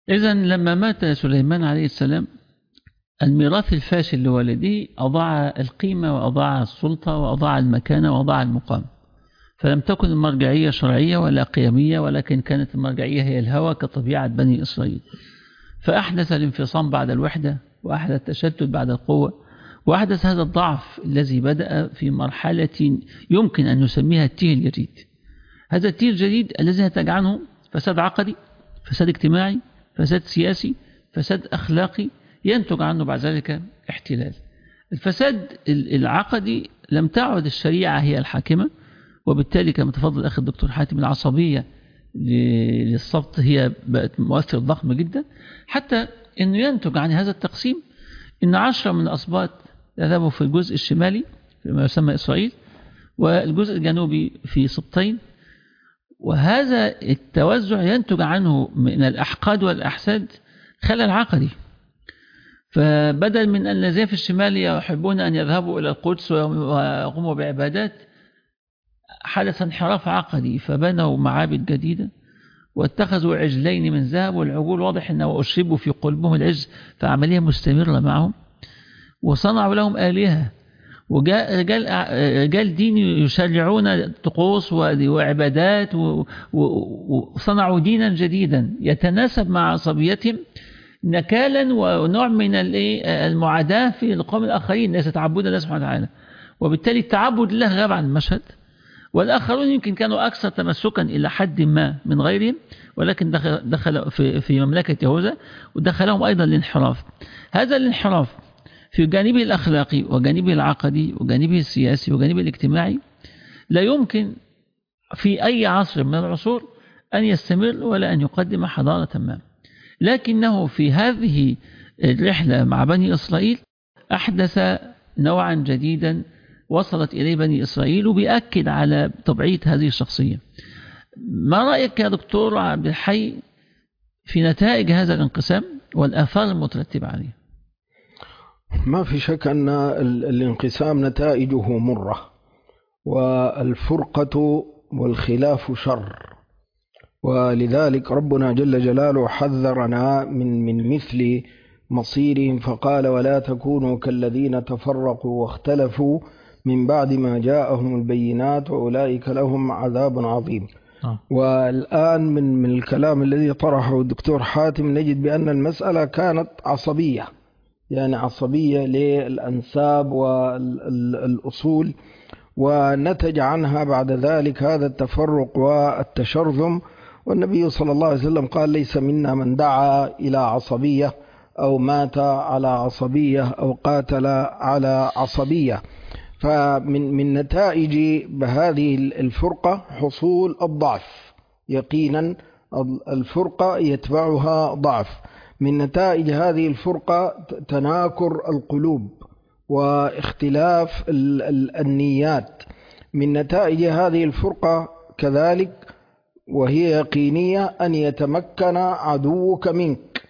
إذن لما مات سليمان عليه السلام، الميراث الفاشل لوالده أضاع القيمة وأضاع السلطة وأضاع المكانة وأضاع المقام، فلم تكن المرجعية شرعية ولا قيمية، ولكن كانت المرجعية هي الهوى كطبيعة بني إسرائيل. فأحدث الانفصام بعد الوحدة، وأحدث التشتت بعد القوة، وأحدث هذا الضعف الذي بدأ في مرحلة يمكن أن نسميها التيه الجديد. هذا التيه الجديد الذي نتج عنه فساد عقدي، فساد اجتماعي، فساد سياسي، فساد أخلاقي، ينتج عنه بعد ذلك احتلال. الفساد العقدي، لم تعد الشريعة هي الحاكمة، وبالتالي كما تفضل أخي الدكتور حاتم العصبية للصبت هي بقت مؤثر ضخم جدا، حتى أنه ينتج عن هذا التقسيم أن 10 من الأسباط يذهبوا في الجزء الشمالي فيما يسمى إسرائيل، والجزء الجنوبي في سبطين، وهذا التوزع ينتج عنه من الأحقاد والأحساد خلل عقدي. فبدل من أن الذين في الشمال يحبون أن يذهبوا إلى القدس ويقوموا بعبادات، حدث انحراف عقدي، فبنوا معابد جديدة واتخذوا عجلين من ذهب، والعجول واضح أنه أشربوا في قلبهم العجز، فعملية مستمرة معهم، وصنعوا لهم آلهة، وجاء رجال دين يشرعون طقوس وعبادات، وصنعوا دينا جديدا يتناسب مع عصبيتهم، نكالا ونوع من المعاداة في القوم الآخرين، ليس تعبد الله سبحانه وتعالى، وبالتالي التعبد لله غاب عن المشهد. والآخرون يمكن كانوا أكثر تمسكا إلى حد ما من غيرهم، ولكن دخل في مملكة يهوذا، ودخلهم أيضا الانحراف. هذا الانحراف في جانبه الأخلاقي وجانبه العقدي وجانبه السياسي وجانبه الاجتماعي لا يمكن في أي عصر من العصور أن يستمر ولا أن يقدم حضارة ما، لكنه في هذه الرحلة مع بني إسرائيل أحدث نوعا جديدا وصلت إليه بني إسرائيل، وبيأكد على طبيعة هذه الشخصية. ما رأيك يا دكتور عبد الحي في نتائج هذا الانقسام والآثار المترتبة عليه؟ ما في شك أن الانقسام نتائجه مرة، والفرقة والخلاف شر، ولذلك ربنا جل جلاله حذرنا من مثل مصيرهم، فقال: ولا تكونوا كالذين تفرقوا واختلفوا من بعد ما جاءهم البينات وأولئك لهم عذاب عظيم. والآن من الكلام الذي طرحه الدكتور حاتم نجد بأن المسألة كانت عصبية، يعني عصبية للأنساب والأصول، ونتج عنها بعد ذلك هذا التفرق والتشرذم. والنبي صلى الله عليه وسلم قال: ليس منا من دعا إلى عصبية أو مات على عصبية أو قاتل على عصبية. فمن نتائج هذه الفرقة حصول الضعف، يقينا الفرقة يتبعها ضعف. من نتائج هذه الفرقة تناكر القلوب واختلاف النيات. من نتائج هذه الفرقة كذلك وهي يقينية أن يتمكن عدوك منك،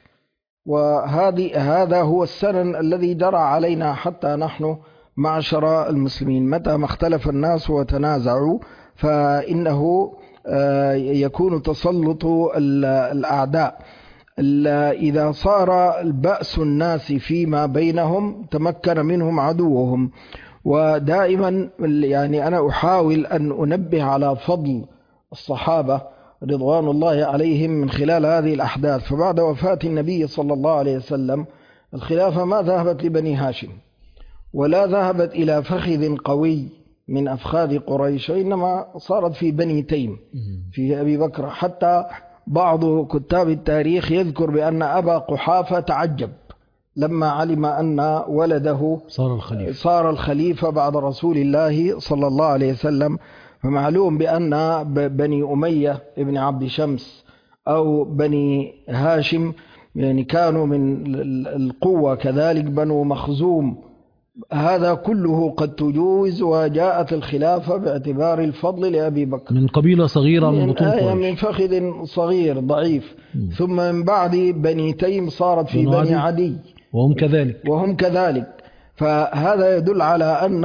وهذا هو السنن الذي جرى علينا حتى نحن معشر المسلمين. متى ما اختلف الناس وتنازعوا فإنه يكون تسلط الأعداء. إذا صار البأس الناس فيما بينهم تمكن منهم عدوهم. ودائما يعني أنا أحاول أن أنبه على فضل الصحابة رضوان الله عليهم من خلال هذه الأحداث. فبعد وفاة النبي صلى الله عليه وسلم الخلافة ما ذهبت لبني هاشم ولا ذهبت إلى فخذ قوي من أفخاذ قريش، إنما صارت في بني تيم في أبي بكر. حتى بعض كتاب التاريخ يذكر بأن أبا قحافة تعجب لما علم أن ولده صار الخليفة بعد رسول الله صلى الله عليه وسلم. فمعلوم بأن بني أمية ابن عبد شمس أو بني هاشم يعني كانوا من القوة، كذلك بنو مخزوم، هذا كله قد تجوز، وجاءت الخلافة باعتبار الفضل لأبي بكر من قبيلة صغيرة من بطون قريش، من فخذ صغير ضعيف. ثم من بعد بني تيم صارت في بني عدي وهم كذلك. فهذا يدل على أن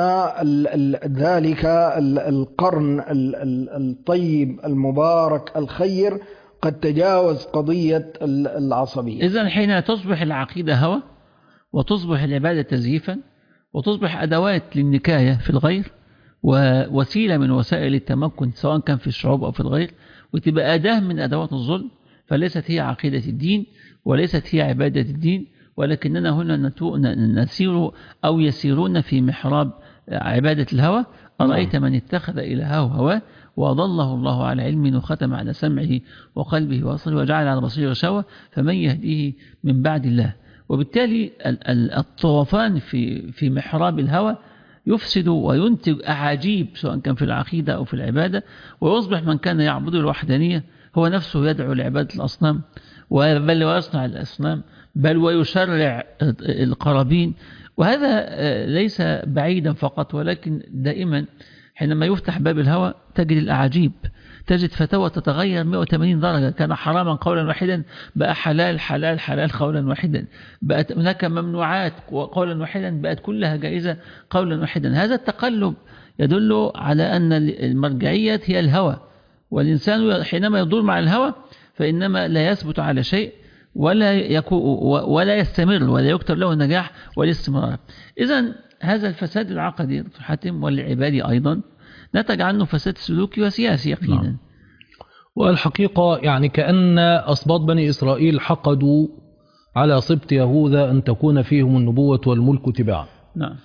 ذلك القرن الطيب المبارك الخير قد تجاوز قضية العصبية. إذن حين تصبح العقيدة هوى، وتصبح العبادة تزييفا، وتصبح أدوات للنكاية في الغير ووسيلة من وسائل التمكن سواء كان في الشعوب أو في الغير، وتبقى أداة من أدوات الظلم، فليست هي عقيدة الدين وليست هي عبادة الدين، ولكننا هنا نسير أو يسيرون في محراب عبادة الهوى. أرأيت من اتخذ إلهه هواه وأضله الله على علم وختم على سمعه وقلبه وبصره وجعل على بصره غشاوة فمن يهديه من بعد الله. وبالتالي الطوفان في محراب الهوى يفسد وينتج أعاجيب سواء كان في العقيدة أو في العبادة، ويصبح من كان يعبد الوحدانية هو نفسه يدعو لعبادة الأصنام، بل ويصنع الأصنام، بل ويشرع القرابين. وهذا ليس بعيدا فقط، ولكن دائما حينما يفتح باب الهوى تجد الأعاجيب، تجد فتاوى تتغير 180 درجة. كان حراما قولا واحدا بقى حلال حلال حلال قولا واحدا، بقت هناك ممنوعات قولا واحدا بقت كلها جائزة قولا واحدا. هذا التقلب يدل على أن المرجعية هي الهوى، والإنسان حينما يدور مع الهوى فإنما لا يثبت على شيء ولا يستمر ولا يكتب له النجاح والاستمرار. إذن هذا الفساد العقدي حاتم والعبادي أيضا نتج عنه فساد سلوكي وسياسي يقينا. نعم. والحقيقة يعني كأن أسباط بني إسرائيل حقدوا على سبط يهوذا أن تكون فيهم النبوة والملك تباعا. نعم.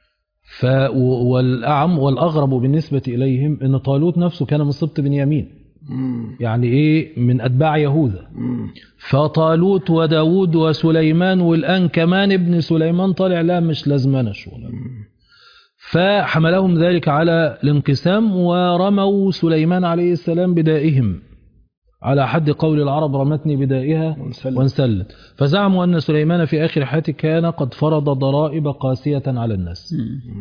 والأعم والأغرب بالنسبة إليهم أن طالوت نفسه كان من سبط بنيامين، يعني إيه من أتباع يهوذا. فطالوت وداود وسليمان والآن كمان ابن سليمان طالع لا مش لازمنا شغل، فحملهم ذلك على الانقسام ورموا سليمان عليه السلام بدائهم، على حد قول العرب رمتني بدائها وانسلت. فزعموا أن سليمان في آخر حياته كان قد فرض ضرائب قاسية على الناس،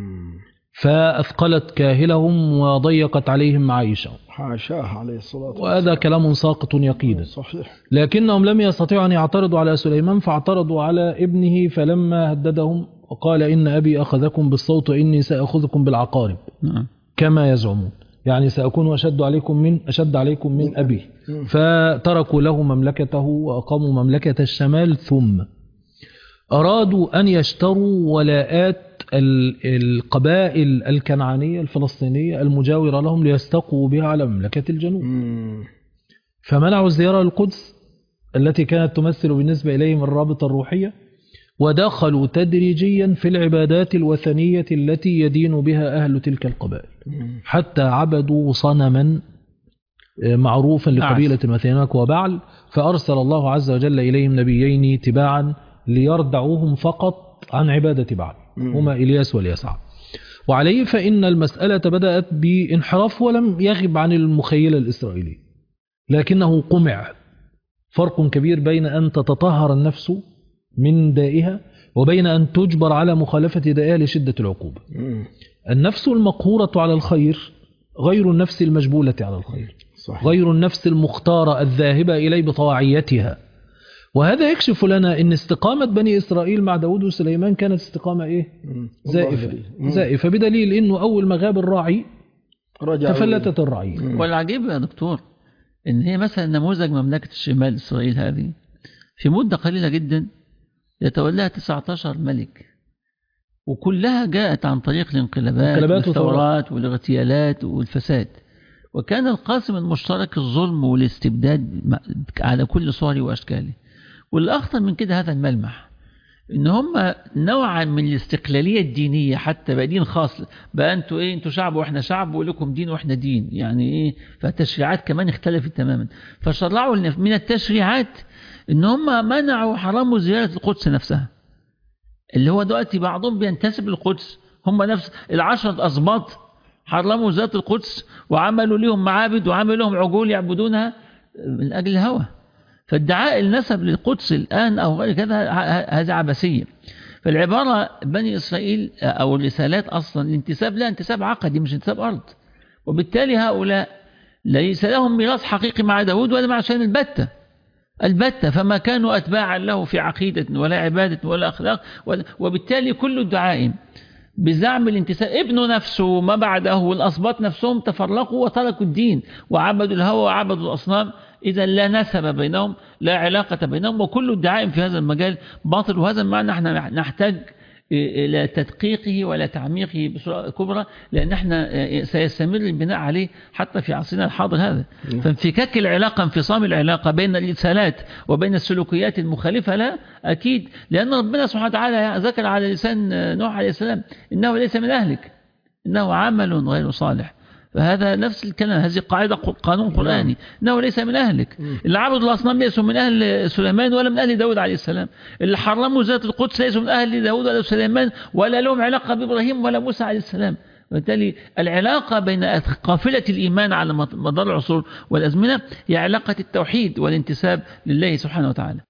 فأثقلت كاهلهم وضيقت عليهم معيشهم، حاشاه عليه الصلاة والسلام. وهذا كلام ساقط يقينا. صحيح. لكنهم لم يستطيعوا أن يعترضوا على سليمان، فاعترضوا على ابنه فلما هددهم وقال إن أبي أخذكم بالصوت وإني سأخذكم بالعقارب كما يزعمون، يعني سأكون أشد عليكم من أبي. فتركوا له مملكته وأقاموا مملكة الشمال، ثم أرادوا أن يشتروا ولاءات القبائل الكنعانية الفلسطينية المجاورة لهم ليستقوا بها على مملكة الجنوب. فمنعوا الزيارة للقدس التي كانت تمثل بالنسبة إليهم الرابطة الروحية، ودخلوا تدريجيا في العبادات الوثنية التي يدين بها أهل تلك القبائل، حتى عبدوا صنما معروفا لقبيلة مثيناك وبعل، فأرسل الله عز وجل إليهم نبيين تباعا ليردعوهم فقط عن عبادة بعل، هما إلياس واليسع. وعليه فإن المسألة بدأت بانحراف ولم يغب عن المخيلة الإسرائيلية، لكنه قمع. فرق كبير بين أن تتطهر النفس من دائها وبين أن تجبر على مخالفة دائها لشدة العقوبة. النفس المقهورة على الخير غير النفس المجبولة على الخير، صحيح. غير النفس المختارة الذاهبة إليه بطواعيتها. وهذا يكشف لنا أن استقامة بني إسرائيل مع داود وسليمان كانت استقامة إيه؟ زائفة، بدليل أنه أول ما غاب الراعي تفلتت الرعية. والعجيب يا دكتور أن هي مثلا نموذج مملكة الشمال إسرائيل هذه في مدة قليلة جدا يتولاها 19 ملك، وكلها جاءت عن طريق الانقلابات والثورات والاغتيالات والفساد، وكان القاسم المشترك الظلم والاستبداد على كل صوره وأشكاله. والأخطر من كده هذا الملمح إن هم نوعا من الاستقلالية الدينية، حتى بقى دين خاص، بقى أنتوا شعب وإحنا شعب، ولكم دين وإحنا دين، يعني إيه. فالتشريعات كمان اختلفت تماما، فشرعوا من التشريعات إن هم منعوا حرموا زيارة القدس نفسها، اللي هو دلوقتي بعضهم بينتسب للقدس، هم نفس 10 أسباط حرموا زيارة القدس وعملوا لهم معابد وعملوا لهم عجول يعبدونها من أجل الهوى. فادعاء النسب للقدس الآن أو غير كذا هذا عبثية. فالعبارة بني إسرائيل أو الرسالات أصلا الانتساب لا انتساب عقدي مش انتساب أرض، وبالتالي هؤلاء ليس لهم ميراث حقيقي مع داود ولا مع شأن البتة، فما كانوا أتباعا له في عقيدة ولا عبادة ولا أخلاق، وبالتالي كل الدعائم بزعم الانتساب ابنه نفسه ما بعده والأصباط نفسهم تفرقوا وتركوا الدين وعبدوا الهوى وعبدوا الأصنام إذا لا نسب بينهم، لا علاقة بينهم، وكل الدعائم في هذا المجال باطل. وهذا المعنى احنا نحتاج إلى تدقيقه ولا تعميقه بصورة كبرى، لأن احنا سيستمر البناء عليه حتى في عصرنا الحاضر هذا. فانفكاك العلاقة، انفصام العلاقة بين الإرسالات وبين السلوكيات المخالفة لا أكيد، لأن ربنا سبحانه وتعالى ذكر على لسان نوح عليه السلام إنه ليس من أهلك، إنه عمل غير صالح. فهذا نفس الكلام، هذه قاعدة قانون قرآني، إنه ليس من أهلك. اللي عبدوا الأصنام ليسوا من أهل سليمان ولا من أهل داود عليه السلام. اللي حرموا زينة القدس ليسوا من أهل داود ولا سليمان ولا لهم علاقة بإبراهيم ولا موسى عليه السلام. وبالتالي العلاقة بين قافلة الإيمان على مدار العصور والأزمنة هي علاقة التوحيد والانتساب لله سبحانه وتعالى.